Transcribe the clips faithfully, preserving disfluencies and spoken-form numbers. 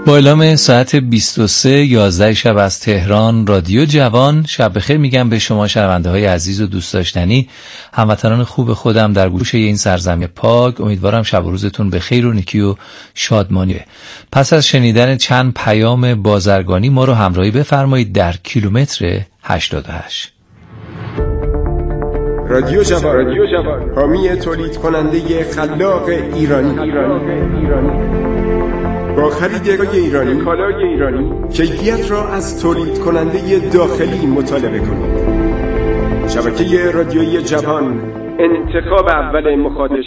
با اعلام ساعت بیست و سه یازده شب از تهران رادیو جوان شب بخیر میگم به شما شنونده های عزیز و دوست داشتنی، هموطنان خوب خودم در گوشه این سرزمین پاک. امیدوارم شب و روزتون به خیر و نیکی و شادمانی. پس از شنیدن چند پیام بازرگانی ما رو همراهی بفرمایید در کیلومتر هشتاد و هشت. رادیو جوان، حامی تولید کننده خلاق ایرانی. ایرانی. ایرانی. با خرید ایرانی، کالای ایرانی، کیفیت را از تولید کننده داخلی مطالبه کنید. شبکه رادیویی جوان، انتخاب اول مخاطب.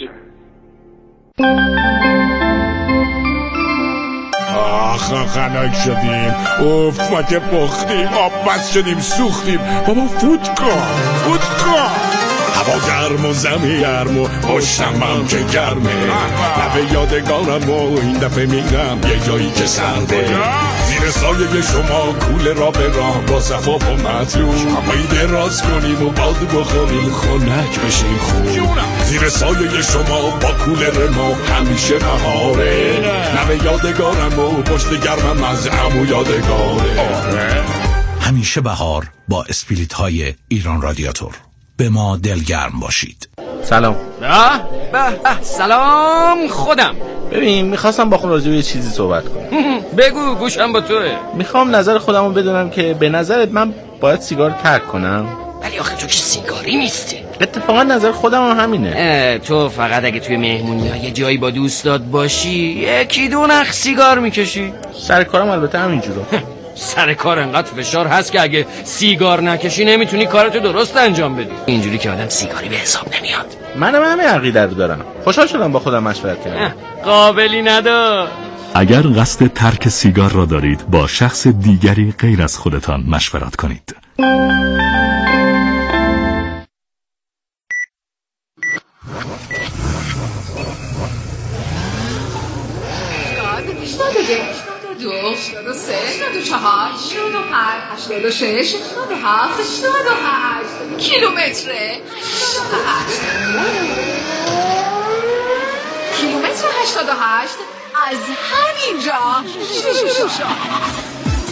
آخ خنک شدیم، اوف ما که پختیم، آب بس شدیم سوختیم. بابا فوت کن فوت کن، هوا گرم و زمین گرم و پشتم هم که گرمه. لبه یادگارم و این دفعه میرم یه جایی که سرده، زیر سایه شما کوله را به راه با صفا و مطلوب، میده راست کنیم و باد بخوریم خنک بشیم خوب. زیر سایه شما با کوله ما همیشه بهاره، لبه یادگارم و پشت گرمم از عمو یادگاره. همیشه بهار با اسپریت های ایران رادیاتور. به ما دلگرم باشید. سلام. به به سلام. خودم. ببین میخواستم با خود راجع به یه چیزی صحبت کنم. بگو گوشم با توه. میخوام نظر خودمو بدونم که به نظرت من باید سیگار ترک کنم؟ ولی آخه تو که سیگاری نیستی. اتفاقا نظر خودم هم همینه. تو فقط اگه توی مهمونی ها یه جایی با دوستات باشی یکی دو نخ سیگار میکشی. سر کارم البته همینجوره. سر کار انقدر فشار هست که اگه سیگار نکشی نمیتونی کارتو درست انجام بدی. اینجوری که آدم سیگاری به حساب نمیاد. منم همین عقیده رو دارم. خوشحال شدم با خودم مشورت کردم. قابلی ندار. اگر قصد ترک سیگار را دارید با شخص دیگری غیر از خودتان مشورت کنید. دو، هشتاد و سه، هشتاد و چهار، هشتاد و پنج، هشتاد و شش، هشتاد و هفت، هشتاد و هشت کیلومتر هشتاد و هشت کیلومتر هشتاد و هشت از همینجا شروع شد.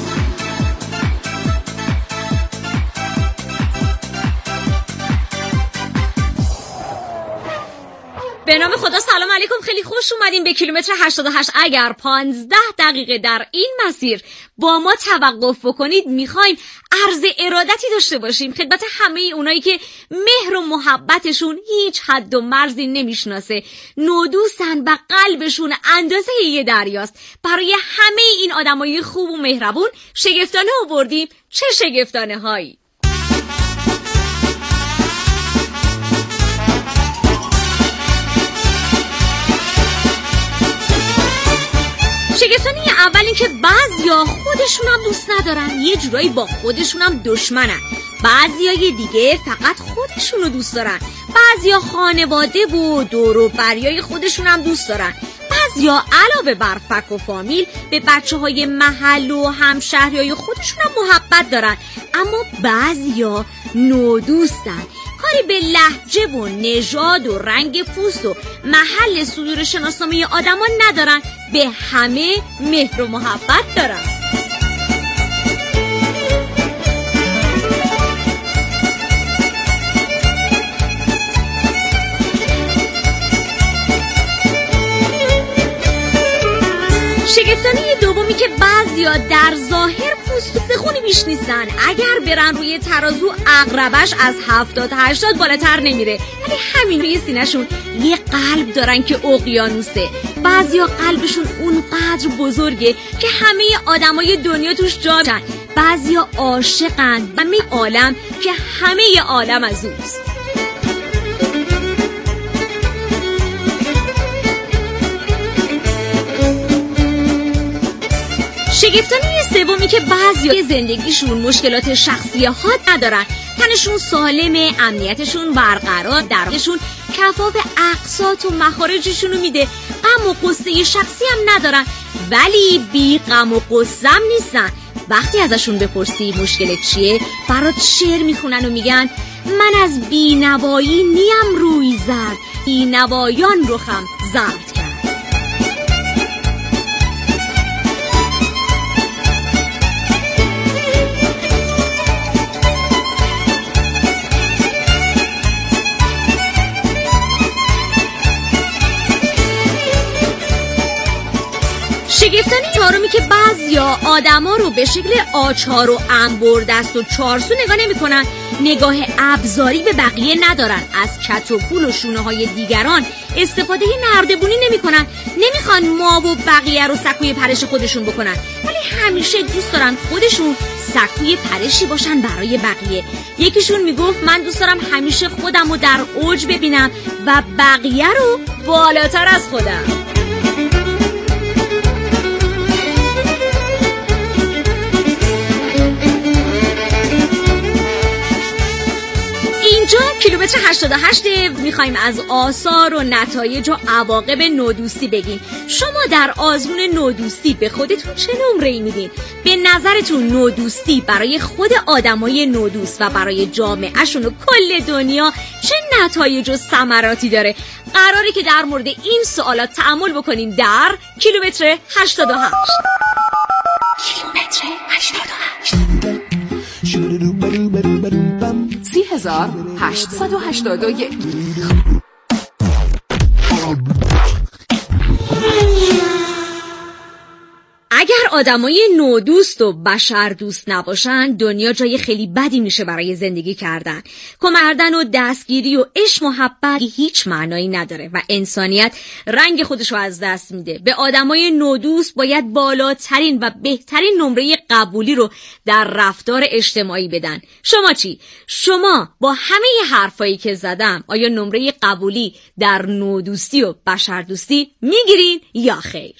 به نام خدا سلام علیکم، خیلی خوش اومدیم به کیلومتر هشتاد و هشت. اگر پانزده دقیقه در این مسیر با ما توقف بکنید میخوایم عرض ارادتی داشته باشیم خدمت همه اونایی که مهر و محبتشون هیچ حد و مرزی نمیشناسه، نودوستن و قلبشون اندازه یه دریاست. برای همه این آدمای خوب و مهربون شگفتانه آوردیم. چه شگفتانه هایی! شگفتانی اول این که بعضیا خودشون هم دوست ندارن، یه جورایی با خودشون هم دشمنن. بعضیای دیگه فقط خودشونو دوست دارن. بعضیا خانواده و دور و بریای خودشون هم دوست دارن. بعضیا علاوه بر فک و فامیل به بچه های محل و همشهریای خودشون هم محبت دارن. اما بعضیا نودوستن، کاری به لهجه و نژاد و رنگ پوست و محل صدور شناسنامه آدمان ندارن، به همه مهر و محبت دارن. شگفتانه دومی که بعضیا در ظاهر پوست و سخونی بیش نیستن، اگر برن روی ترازو عقربش از هفتاد هشتاد بالاتر نمیره، ولی همین روی سینه‌شون یه قلب دارن که اقیانوسه. بعضیا قلبشون اونقدر بزرگه که همه آدمای دنیا توش جا دارن. بعضیا عاشقن و همه عالم که همه عالم از اوست. شگفتانه سومی که بعضی زندگیشون مشکلات شخصی ها ندارن، تنشون سالمه، امنیتشون برقرار، درشون کفاف اقساط و مخارجشونو میده، غم و غصه شخصی هم ندارن، ولی بی غم و غصه هم نیستن. وقتی ازشون بپرسی مشکلت چیه، برات شعر میخونن و میگن من از بینوایی نیم روی زرد، بینوایان رخم زرد کرد. شگفتانی چهارمی که بعضیا آدما رو به شکل آچار و انبردست و چارسو نگاه نمی‌کنن، نگاه ابزاری به بقیه ندارن، از کت و پول و شونه های دیگران استفاده نردبونی نمی‌کنن، نمیخوان ما و بقیه رو سکوی پرش خودشون بکنن، ولی همیشه دوست دارن خودشون سکوی پرشی باشن برای بقیه. یکیشون میگفت من دوست دارم همیشه خودم رو در اوج ببینم و بقیه رو بالاتر از خودم. اینجا کیلومتر هشتاد و هشت میخوایم از آثار و نتایج و عواقب نودوستی بگیم. شما در آزمون نودوستی به خودتون چه نمره‌ای میدین؟ به نظرتون نودوستی برای خود آدمای نودوست و برای جامعهشون و کل دنیا چه نتایج و ثمراتی داره؟ قراره که در مورد این سوالات تأمل بکنیم در کیلومتر هشتاد و هشت. کیلومتر هشتاد و هشت. سی هزار هشتصد و هشتاد و یک. اگر آدمای نودوست و بشر دوست نباشن، دنیا جای خیلی بدی میشه برای زندگی کردن. کمردن و دستگیری و عشق محبت هیچ معنایی نداره و انسانیت رنگ خودشو از دست میده. به آدمای نودوست باید بالاترین و بهترین نمره قبولی رو در رفتار اجتماعی بدن. شما چی؟ شما با همه حرفایی که زدم آیا نمره قبولی در نودوستی و بشردوستی میگیرین یا خیر؟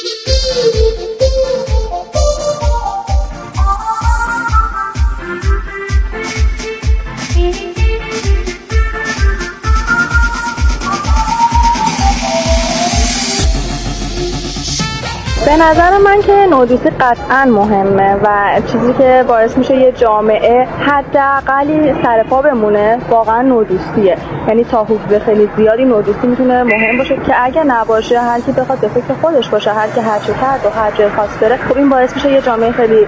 به نظر من که نودوستی قطعا مهمه و چیزی که باعث میشه یه جامعه حداقلی سر پا بمونه واقعا نودوستیه. یعنی تا حدود خیلی زیادی نودوستی میتونه مهم باشه که اگه نباشه هر کی بخواد به فکر خودش باشه، هر کی هر چه کرد و هر جای خاص بره، خب این باعث میشه یه جامعه خیلی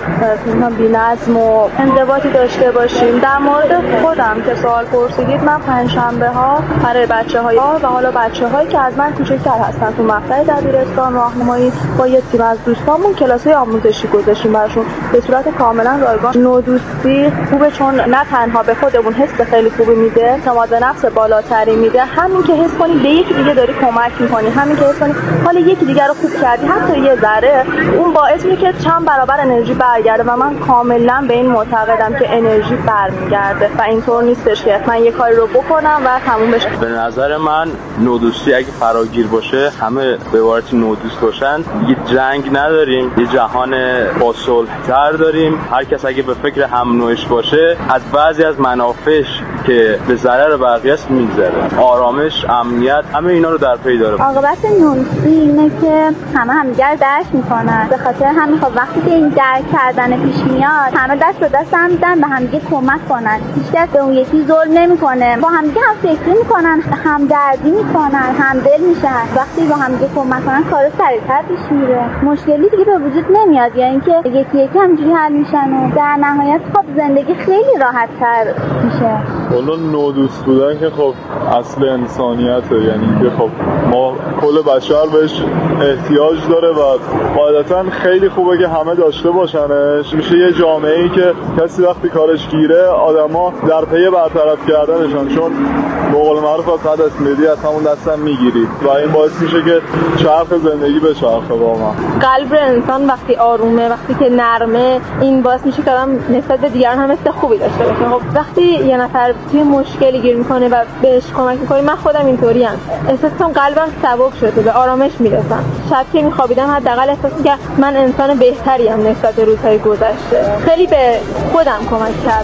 بی‌نظم و انضباطی داشته باشیم. در مورد خودم که سوال پرسیدید، من پنجشنبه ها برای بچه‌های و حالا بچه‌هایی که از من کوچکتر هستن تو مقطع دبیرستان راهنمایی با یه تیم از دوستامون کلاس‌های آموزشی گذاشتیم براشون به صورت کاملا رایگان. نودوستی خوبه چون نه تنها به خودمون حس خیلی خوبی میده، اعتماد نفس بالاتری میده، همین که حس کنی به یکی دیگه داری کمک می‌کنی، همین که حس کنی حالا یکی دیگه رو خوب کردی حتی یه ذره، اون باعث میشه که چند برابر انرژی برگرده و من کاملا به این معتقدم که انرژی برمیگرده و اینطور نیستش که من یه کاری رو بکنم و تموم بشه. به نظر من نودوستی اگه فراگیر باشه، همه به عبارت نودوست باشن، یه جنگ نداریم، یه جهان با صلح‌تر داریم. هر کس اگه به فکر هم نوعش باشه از بعضی از منافعش که به ضرر بقیه است میگذره. آرامش، امنیت، همه اینا رو در پی داره. عاقبت نودوستی اینه که همه همدیگر درک میکنن. به خاطر همین خب وقتی که این درک کردن پیش میاد، همه دست به دست هم میدن به همدیگه کمک کنن. هیچکس به اون یکی ظلم نمیکنه. با همدیگه هم فکری میکنن، همدردی میکنن، همدل میشن. وقتی با همدیگه کمک کنن کار سریعتر پیش میره. مشکلی دیگه به وجود نمیاد، یعنی اینکه یکی یکی همینجوری حل میشن و در نهایت خب زندگی خیلی راحت‌تر میشه. والا نودوست بودن که خب اصل انسانیته، یعنی که خب ما کل بشر بهش احتیاج داره و قاعدتا خیلی خوبه که همه داشته باشنش. میشه یه جامعه‌ای که کسی وقتی کارش گیره آدما در پی برطرف کردنشان، چون به قول معروف قد از میدی از همون دستم میگیری و این باعث میشه که چرخ زندگی به چرخه. واقعا قلب انسان وقتی آرومه، وقتی که نرمه، این باعث میشه که آدم نسبت به دیگران هم حس خوبی داشته باشه. خب وقتی یه نفر توی مشکلی گیر میکنه و بهش کمک میکنی، من خودم اینطوریم، احساس کنم قلبم سبک شده، به آرامش میرسم. شب که میخوابیدم حداقل احساس میکنم من انسان بهتری ام نسبت به روزهای گذشته. خیلی به خودم کمک کرد.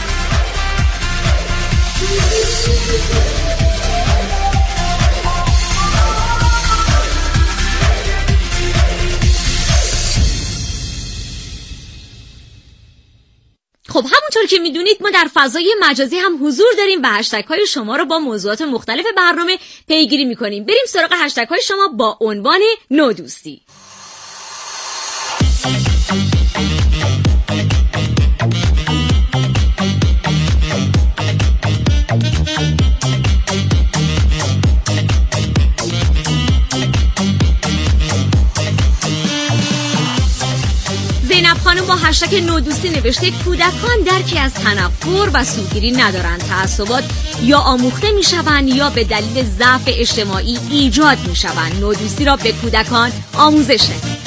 خب همونطور که میدونید ما در فضای مجازی هم حضور داریم و هشتگ های شما رو با موضوعات مختلف برنامه پیگیری میکنیم. بریم سراغ هشتگ های شما با عنوان نودوستی. خانم با هشتگ نودوستی نوشته کودکان درکی از تنفر و سوگیری ندارند. تعصبات یا آموخته میشوند یا به دلیل ضعف اجتماعی ایجاد میشوند. نودوستی را به کودکان آموزش دهید.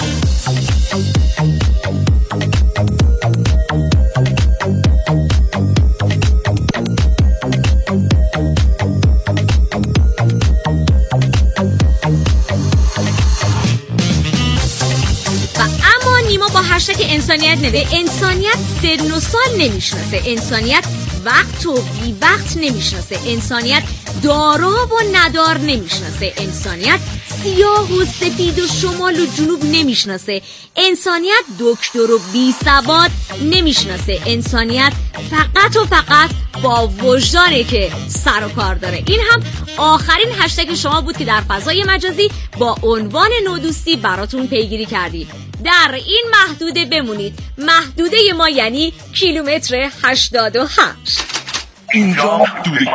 با هشتگ انسانیت نوشته انسانیت سن و سال نمیشناسه، انسانیت وقت و بی وقت نمیشناسه، انسانیت دارا و ندار نمیشناسه، انسانیت سیاه و سفید و شمال و جنوب نمیشناسه، انسانیت دکتر و بی سواد نمیشناسه، انسانیت فقط و فقط با وجدانه که سر و کار داره. این هم آخرین هشتگ شما بود که در فضای مجازی با عنوان نودوستی براتون پیگیری کردیم. در این محدوده بمونید. محدوده ما یعنی کیلومتر هشتاد و هشت. اینجا محدوده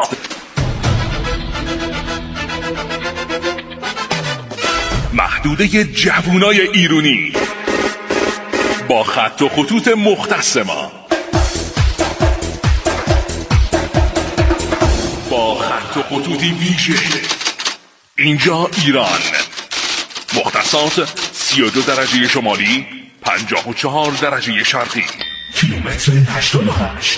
محدوده جوونای ایرانی با خط و خطوط مختص ما، با خط و خطوطی ویژه. اینجا ایران، مختصات سی و دو درجه شمالی، پنجاه و چهار درجه شرقی، کیلومتر هشتاد و هشت.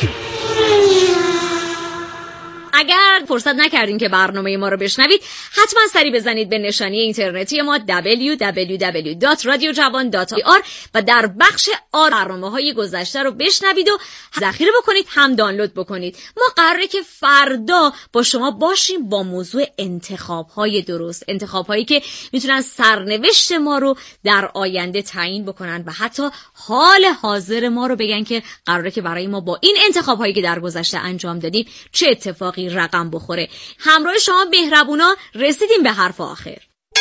اگر فرصت نکردین که برنامه ما رو بشنوید، حتما سری بزنید به نشانی اینترنتی ما دبلیو دبلیو دبلیو دات رادیو جوان دات آر و در بخش آر برنامه‌های گذشته رو بشنوید و ذخیره بکنید، هم دانلود بکنید. ما قراره که فردا با شما باشیم با موضوع انتخاب‌های درست، انتخاب‌هایی که میتونن سرنوشت ما رو در آینده تعیین بکنن و حتی حال حاضر ما رو بگن که قراره که برای ما با این انتخاب‌هایی که در گذشته انجام دادیم چه اتفاقی رقم بخوره. همراه شما مهربونا رسیدیم به حرف آخر.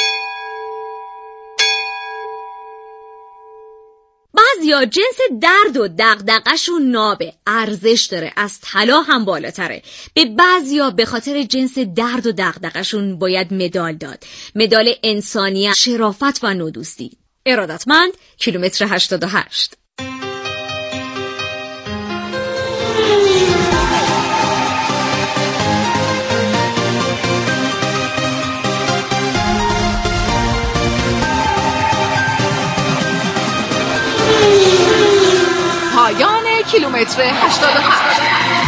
بعضیا جنس درد و دغدغه‌شون نابه، ارزش داره، از طلا هم بالاتره. به بعضیا به خاطر جنس درد و دغدغه‌شون باید مدال داد، مدال انسانیت، شرافت و نودوستی. ارادتمند، کیلومتر هشتاد و هشت. پایان کیلومتر هشتاد و هشت.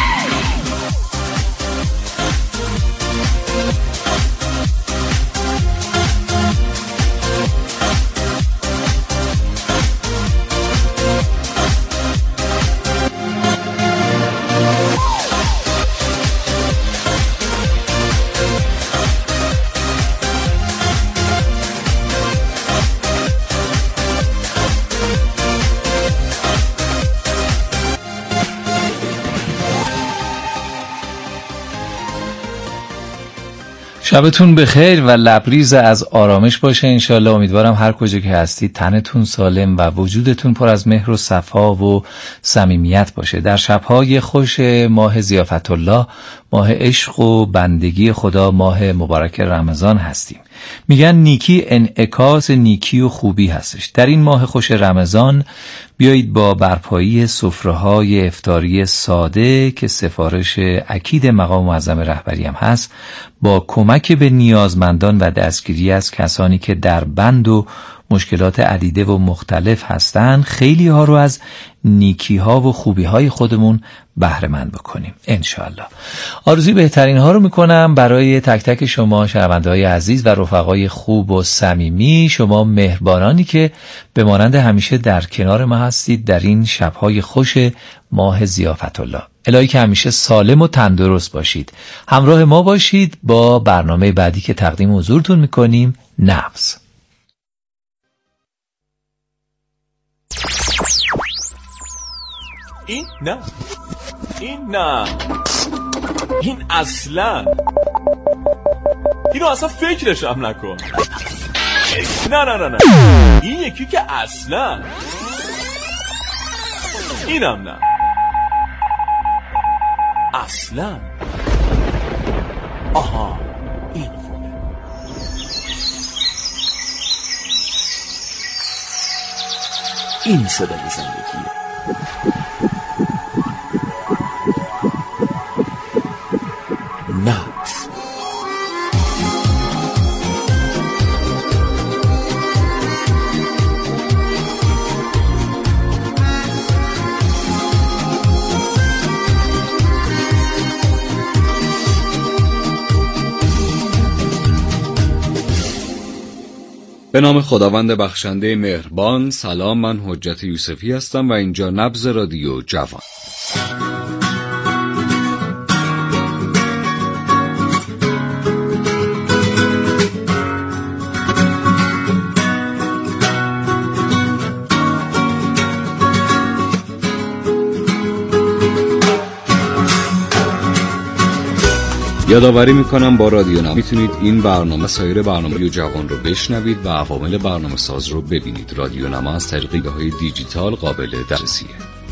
شبتون بخیر و لبریز از آرامش باشه انشالله. امیدوارم هر کجا که هستید تنتون سالم و وجودتون پر از مهر و صفا و صمیمیت باشه. در شبهای خوش ماه ضیافت الله، ماه عشق و بندگی خدا، ماه مبارک رمضان هستیم. میگن نیکی انعکاس نیکی و خوبی هستش. در این ماه خوش رمضان بیایید با برپایی سفره‌های افطاری ساده که سفارش اکید مقام معظم رهبری هم هست، با کمک به نیازمندان و دستگیری از کسانی که در بند و مشکلات عدیده و مختلف هستند، خیلی ها رو از نیکی ها و خوبی های خودمون بهره مند بکنیم انشاءالله. آرزوی بهترین ها رو میکنم برای تک تک شما شنونده های عزیز و رفقای خوب و صمیمی، شما مهربانانی که به مانند همیشه در کنار ما هستید در این شبهای خوش ماه ضیافت الله. الهی که همیشه سالم و تندرست باشید. همراه ما باشید با برنامه بعدی که تقدیم حضورتون میکنیم، نبض. این نه، این نه، این اصلا، اینو اصلا فکرش هم نکن. نه نه نه نه، این یکی که اصلا، اینم نه، اصلا. آها، این خوبه. این صدای زندگیه. نبض. به نام خداوند بخشنده مهربان. سلام، من حجت یوسفی هستم و اینجا نبض رادیو جوان. یادآوری میکنم با رادیو نبض میتونید این برنامه سایر برنامه رادیو جوان رو بشنوید و عوامل برنامه ساز رو ببینید. رادیو نما از طریق ایده‌های دیجیتال قابل دسترسیه.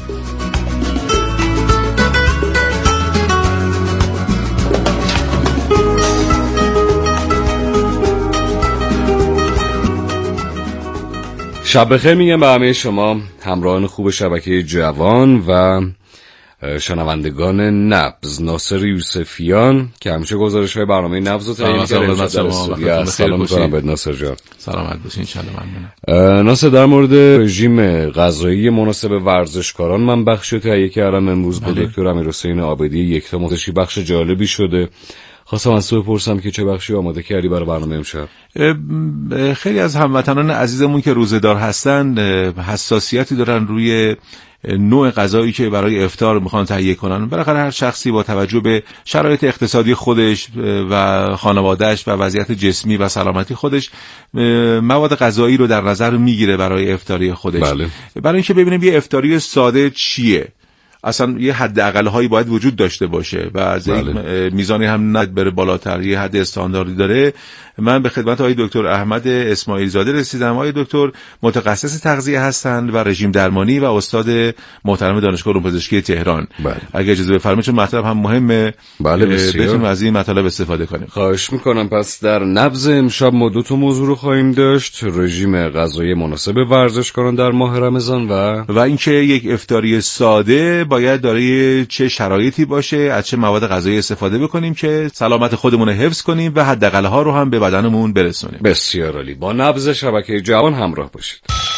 شب بخیر میگم به همه شما همراهان خوب شبکه جوان و شنوندگان نبض. ناصر یوسفیان که همیشه گزارش های برنامه نبض رو تهیه می‌کنه. سلام می‌کنم به ناصر جان. سلامت باشین ان شاء الله. ممنونم. ناصر، در مورد رژیم غذایی مناسب ورزشکاران من بخشی رو تهیه کردم امروز با دکتر امیرحسین عابدی یکتا. متشی بخش جالبی شده. خواستم از تو بپرسم که چه بخشی آماده کردی برای برنامه امشب؟ خیلی از هموطنان عزیزمون که روزه‌دار هستن حساسیتی دارن روی نوع غذایی که برای افطار میخوان تهیه کنن. بالاخره هر شخصی با توجه به شرایط اقتصادی خودش و خانواده‌اش و وضعیت جسمی و سلامتی خودش مواد غذایی رو در نظر میگیره برای افطاری خودش. بله. برای اینکه ببینیم یه افطاری ساده چیه، اصلا یه حد اقل‌هایی باید وجود داشته باشه و از بله. میزانی هم ند بره بالاتر، یه حد استانداردی داره. من به خدمت آقای دکتر احمد اسماعیل زاده رسیدم. آقای دکتر متخصص تغذیه هستند و رژیم درمانی و استاد محترم دانشگاه علوم پزشکی تهران. بله. اگه اجازه بفرمایید چون مطلب هم مهمه، بله بتونیم از این مطالب استفاده کنیم. خواهش میکنم. پس در نبض امشب ما دو تا موضوع رو خواهیم داشت: رژیم غذایی مناسب ورزشکاران در ماه رمضان و و اینکه یک افطاری ساده باید دارای چه شرایطی باشه، از چه مواد غذایی استفاده بکنیم که سلامت خودمون رو حفظ کنیم و حداقل‌ها رو هم به بدنمون برسونیم. بسیار عالی. با نبض شبکه جوان همراه باشید.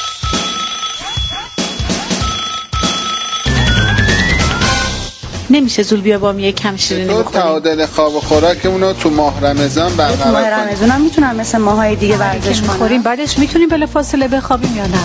نمیشه زول بیا با یک کم شیرینی بخوریم. تعادل خواب و خوراکمون رو تو ماه رمضان برقرار کنیم. ماه رمضان هم میتونم مثل ماهای دیگه ورزش کنیم. بعدش میتونیم بلافاصله بخوابیم یا نه؟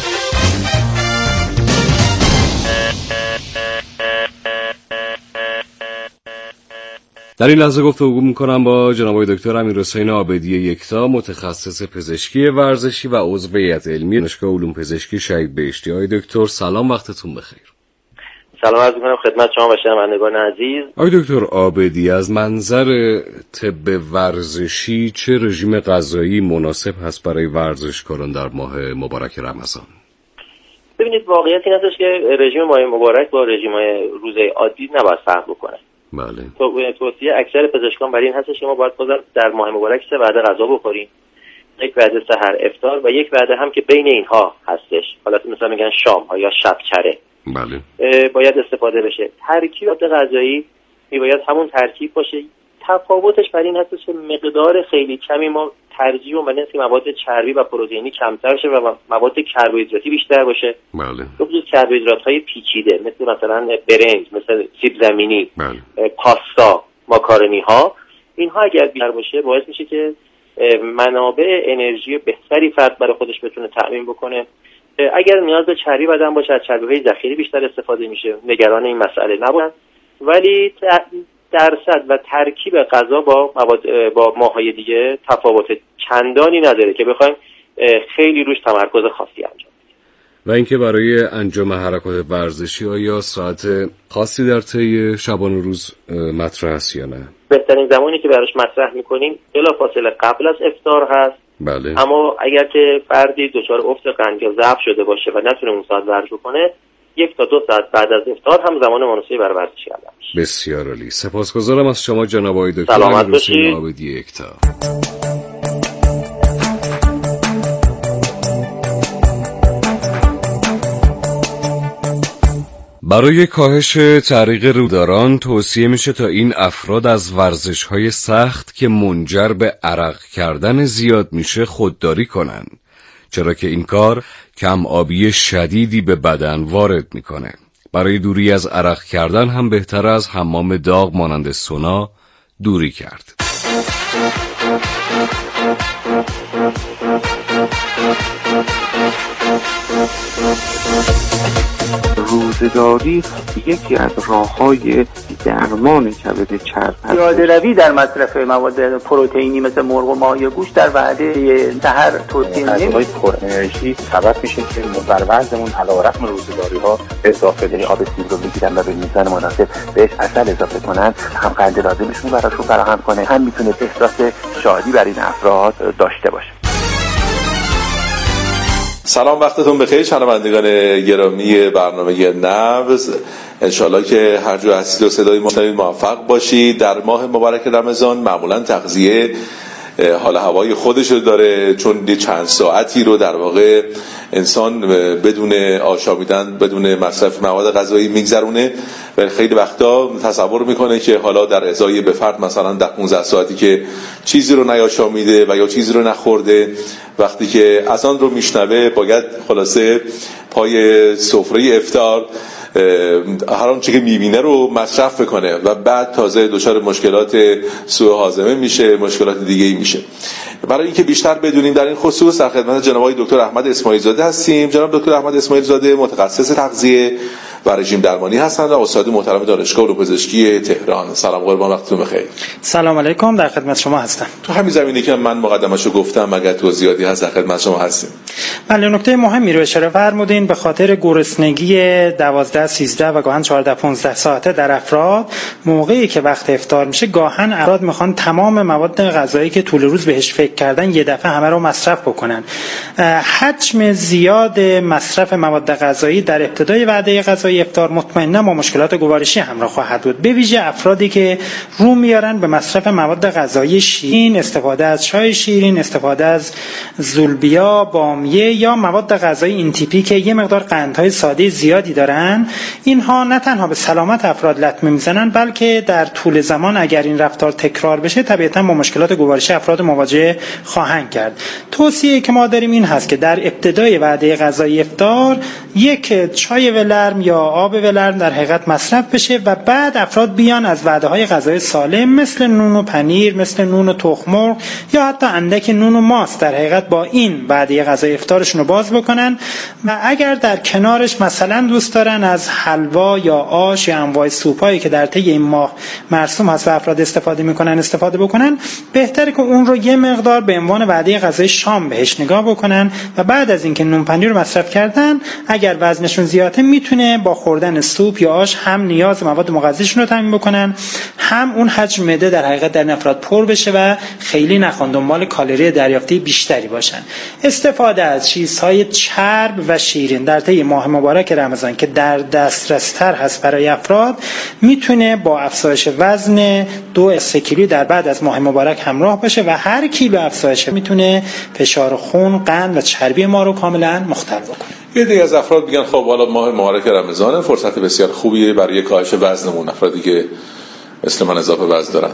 در این لحظه گفتگو میکنم با جناب آقای دکتر امیرحسین عابدی یکتا، متخصص پزشکی ورزشی و عضو هیئت علمی دانشگاه علوم پزشکی شهید بهشتی. آقای دکتر سلام، وقتتون بخیر. سلام عرض می‌کنم خدمت شما و شنوندگان عزیز. آقای دکتر عابدی، از منظر طب ورزشی چه رژیم غذایی مناسب هست برای ورزشکاران در ماه مبارک رمضان؟ ببینید، واقعیت این هستش که رژیم ماه مبارک با رژیم‌های روزه عادی نباید فرق بکنه. بله. تو توصیه اکثر پزشکان برای این هستش که ما باید بازم در ماه مبارک سه وعده غذا بخوریم، یک وعده سحر افطار و یک وعده هم که بین اینها هستش، حالت مثلا میگن شام ها یا شب چره. بله. باید استفاده بشه. ترکیب غذایی میباید همون ترکیب باشه. تفاوتش بر این هستش که مقدار خیلی کمی ما ترجیح و منسی مواد چربی و پروتئینی کمتر شه و مواد کربوهیدراتی بیشتر باشه. بله. بخصوص کربوهیدرات‌های پیچیده مثل مثلا برنج، مثل سیب زمینی، بله. پاستا، ماکارونی ها، اینها اگر بیشتر باشه باعث میشه که منابع انرژی بهتری فرد برای خودش بتونه تأمین بکنه. اگر نیاز به چربی بدن باشه از چربی‌های ذخیره بیشتر استفاده میشه، نگران این مسئله نباشن. ولی درصد و ترکیب غذا با مواد با ماهای دیگه تفاوت چندانی نداره که بخوایم خیلی روش تمرکز خاصی انجام بدیم. و اینکه برای انجام حرکات ورزشی آیا ساعت خاصی در طی شبانه روز مطرح است یا نه؟ بهترین زمانی که براش مطرح میکنیم بلافاصله قبل از افطار هست. بله. اما اگر که فردی دچار افت قند یا ضعف شده باشه و نتونه اون ساعت ورزش بکنه، یک تا دو ساعت بعد از افطار هم زمان مناسبی برای ورزش کردن میشه. بسیار عالی. سپاسگزارم از شما جناب آقای دکتر سلامت باشید. عابدی یکتا. برای کاهش تعریق روداران توصیه میشه تا این افراد از ورزش‌های سخت که منجر به عرق کردن زیاد میشه خودداری کنن، چرا که این کار کم آبی شدیدی به بدن وارد میکنه. برای دوری از عرق کردن هم بهتر از حمام داغ مانند سونا دوری کرد. روزه‌داری یکی از راه‌های درمان کبد چرب است. پیاده‌روی در مصرف مواد پروتئینی مثل مرغ و ماهی و گوشت در وعده سحر توصیه نمی‌شه. غذاهای پر انرژی سبب میشه که بر وزنمون علیرغم روزه‌داری‌ها اضافه یعنی آب سیب رو بگیرن و به میزان مناسب بهش عسل اضافه کنن، هم قند لازمشون براشون فراهم کنه، هم میتونه احساس شادی برای این افراد داشته باشه. سلام، وقتتون بخیر شنوندگان گرامی برنامه نبض. انشالله که هر جا هستید و صدای ما شنوید موفق باشید. در ماه مبارک رمضان معمولا تغذیه حال هوای خودش رو داره، چون چند ساعتی رو در واقع انسان بدون آشامیدن بدون مصرف مواد غذایی میگذرونه و خیلی وقتا تصور میکنه که حالا در ازای به فرد مثلا ده پانزده ساعتی که چیزی رو نیاشامیده و یا چیزی رو نخورده، وقتی که اذان رو میشنوه باید خلاصه پای سفره افطار هر آنچه که میبینه رو مصرف بکنه و بعد تازه دچار مشکلات سوء هاضمه میشه، مشکلات دیگه ای میشه. برای اینکه بیشتر بدونیم در این خصوص در خدمت جناب آقای دکتر احمد اسماعیل زاده هستیم. جناب دکتر احمد اسماعیل زاده متخصص تغذیه و رژیم درمانی هستند و استاد محترم دانشگاه علوم پزشکی تهران. سلام قربان، وقتتون بخیر. سلام علیکم، در خدمت شما هستم. تو همین زمینه که من مقدمه‌شو گفتم اگر توضیحاتی هست در خدمت شما هستیم. بله، نکته مهمی رو اشاره فرمودین. به خاطر گرسنگی دوازده سیزده و گاهن چهارده پانزده ساعته در افراد، موقعی که وقت افطار میشه گاهن افراد میخوان تمام مواد غذایی که طول روز بهش فکر کردن یه دفعه همه رو مصرف بکنن. حجم زیاد مصرف مواد غذایی در ابتدای وعده غذایی افطار مطمئنا با مشکلات گوارشی همراه خواهد بود، به ویژه افرادی که رو میارن به مصرف مواد غذایی شیرین، استفاده از چای شیرین، استفاده از زولبیا، بامیه یا مواد غذایی این تیپی که یه مقدار قندهای ساده زیادی دارن. اینها نه تنها به سلامت افراد لطمه میزنن، بلکه در طول زمان اگر این رفتار تکرار بشه طبیعتا با مشکلات گوارشی افراد مواجه خواهند کرد. توصیه که ما داریم این هست که در ابتدای وعده غذایی افطار یک چای ولرم یا آب ولرم در حقیقت مصرف بشه و بعد افراد بیان از وعده‌های غذایی سالم مثل نون و پنیر، مثل نون و تخم مرغ یا حتی اندک نون و ماست در حقیقت با این وعده غذایی افطارشون رو باز بکنن و اگر در کنارش مثلا دوست دارن از حلوا یا آش یا انواع سوپایی که در طی این ماه مرسوم هست و افراد استفاده میکنن استفاده بکنن، بهتره که اون رو یه مقدار به عنوان وعده غذایی شام بهش نگاه بکنن و بعد از اینکه نون پنیر رو مصرف کردن اگر وزنشون زیاده میتونه با خوردن سوپ یا آش هم نیاز مواد مغذیشون رو تامین بکنن، هم اون حجم معده در حقیقت در افراد پر بشه و خیلی نخوان دنبال کالری دریافتی بیشتری باشن. استفاده از چیزهای چرب و شیرین در طی ماه مبارک رمضان که در دسترس تر هست برای افراد میتونه با افزایش وزن دو سه کیلو در بعد از ماه مبارک همراه باشه و هر کیلو افزایش میتونه فشار خون، قند و چربی ما رو کاملا مختل بکنه. یه دیگه از افراد میگن خب حالا ماه مبارک رمضان فرصت بسیار خوبیه برای کاهش وزنمون، افرادی که مثل من اضافه وزن دارن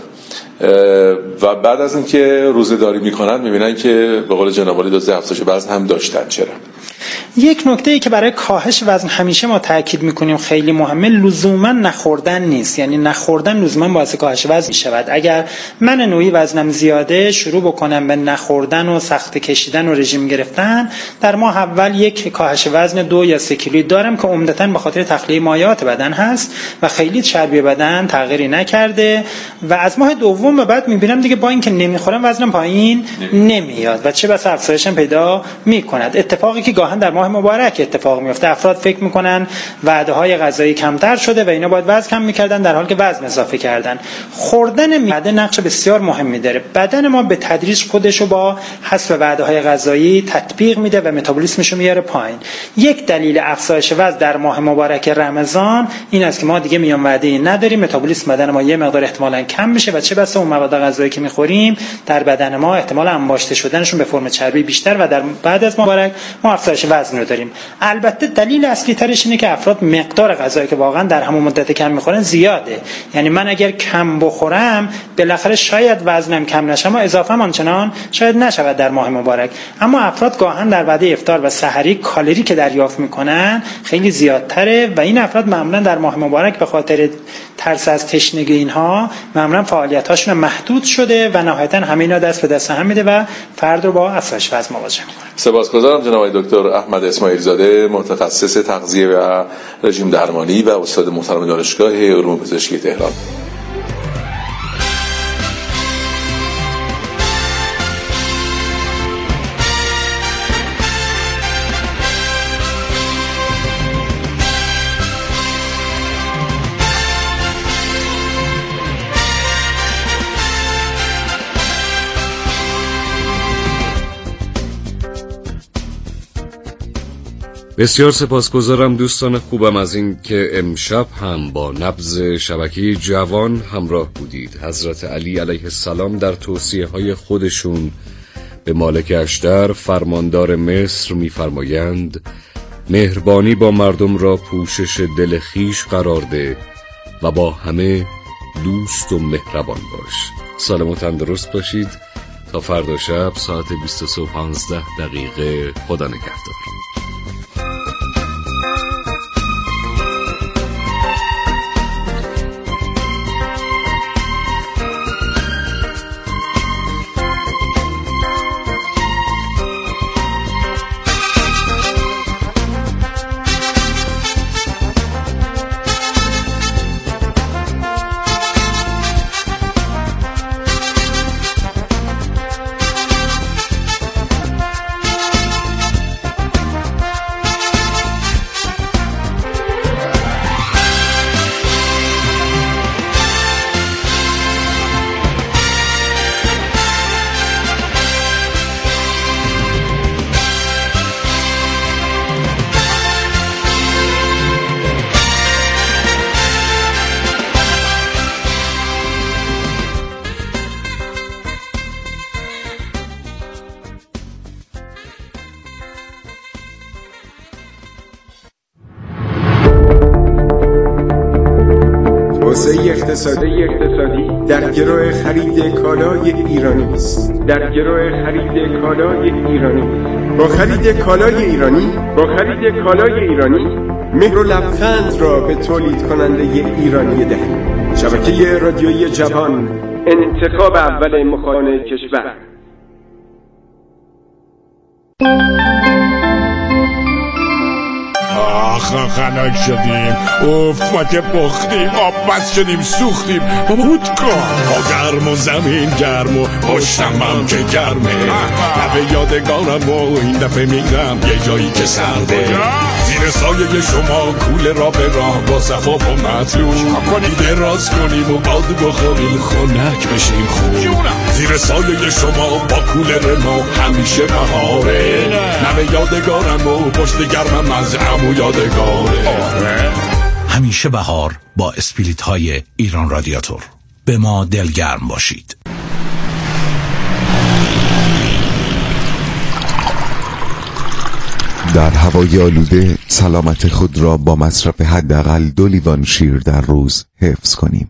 و بعد از اینکه روزه‌داری میکنن میبینن که به قول جناب عالی دو افزایش وزن هم داشتن. چرا؟ یک نکته ای که برای کاهش وزن همیشه ما تاکید میکنیم خیلی مهمه، لزوما نخوردن نیست. یعنی نخوردن لزوما باعث کاهش وزن میشود. اگر من نوعی وزنم زیاده شروع بکنم به نخوردن و سخت کشیدن و رژیم گرفتن، در ماه اول یک کاهش وزن دو یا سه کیلویی دارم که عمدتاً به خاطر تخلیه مایعات بدن هست و خیلی چربی بدن تغییری نکرده و از ماه دوم به بعد میبینم دیگه با اینکه نمیخورم وزنم پایین نمیاد و چه بس افزایشم پیدا میکند. اتفاقی که گاهن در ماه مبارک اتفاق میفته، افراد فکر میکنن وعده‌های غذایی کمتر شده و اینا باید وزن کم میکردن در حالی که وزن اضافه کردن. خوردن معده نقش بسیار مهمی داره. بدن ما به تدریج خودشو با حذف وعده‌های غذایی تطبیق میده و متابولیسمش رو میاره پایین. یک دلیل افزایش وزن در ماه مبارک رمضان این است که ما دیگه میان وعده‌ای نداریم، متابولیسم بدن ما یه مقدار احتمالاً کم میشه و چه بسا اون مواد غذایی که میخوریم در بدن ما احتمال انباشته شدنشون به فرم چربی بیشتر و در بعد از مبارک ما افزایش وزن وزن رو داریم. البته دلیل اصلی ترش اینه که افراد مقدار غذایی که واقعا در همون مدت کم میخورن زیاده. یعنی من اگر کم بخورم بالاخره شاید وزنم کم نشه اما اضافه آنچنان شاید نشود در ماه مبارک. اما افراد گاهن در وعده افطار و سحری کالری که دریافت میکنن خیلی زیادتره و این افراد معمولا در ماه مبارک به خاطر ترس از تشنگی اینها معمولا فعالیتاشون محدود شده و نهایتا همه اینا دست به دست هم میده و فرد رو با افزایش وزن مواجه میکنه. سپاسگزارم جناب دکتر احمد اسماعیل زاده، متخصص تغذیه و رژیم درمانی و استاد محترم دانشگاه علوم پزشکی تهران. بسیار سپاسگزارم دوستان خوبم از این که امشب هم با نبض شبکه جوان همراه بودید. حضرت علی علیه السلام در توصیه های خودشون به مالک اشتر فرماندار مصر می‌فرمایند مهربانی با مردم را پوشش دل خویش قرار ده و با همه دوست و مهربان باش. سالم و تندرست باشید تا فردا شب ساعت بیست و سه و پانزده دقیقه. خدا نگهدار. توسعه اقتصادی اقتصادی در گرو خرید کالای ایرانی است. در گرو خرید کالای ایرانی با خرید کالای ایرانی با خرید کالای ایرانی مهر و لبخند را به تولید کننده ایرانی دهید. شبکه رادیویی جوان، انتخاب اول مخاطبان کشور. آخ خنک شدیم، اوف ما که پختیم، آب بس شدیم سوختیم. بابا بود کن با گرم و زمین گرم و پشتم هم که گرمه. لبه یادگارم و این دفعه میرم یه جایی که سرده، زیر سایه شما کوله را به راه با صفا و مطلوب دراز کنیم و باد بخوریم خنک بشیم خوب. زیر سایه شما با کوله ما همیشه بهاره، لبه یادگارم و پشت گرمم از عمو یادگاره. همیشه بهار با اسپریت های ایران رادیاتور. به ما دلگرم باشید. در هوای آلوده سلامت خود را با مصرف حداقل دو لیوان شیر در روز حفظ کنیم.